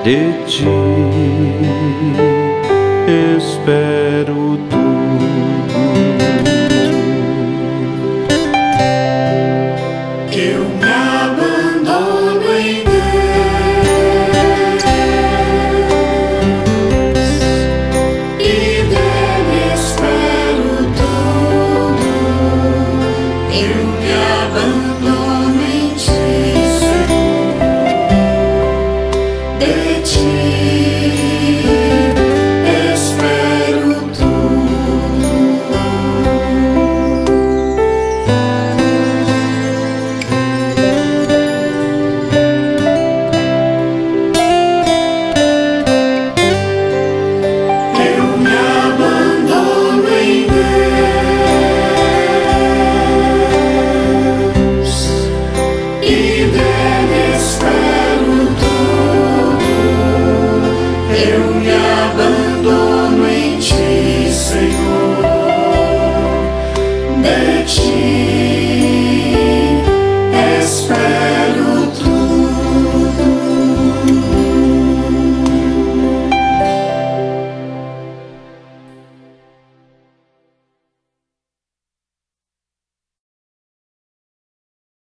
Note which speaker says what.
Speaker 1: de ti espero tudo.
Speaker 2: Eu me abandono em Deus e dele espero tudo. Eu me abandono em ti, Senhor, de ti espero tudo. Eu me abandono em Deus e dele espero tudo. Eu me abandono em ti, Senhor, de ti espero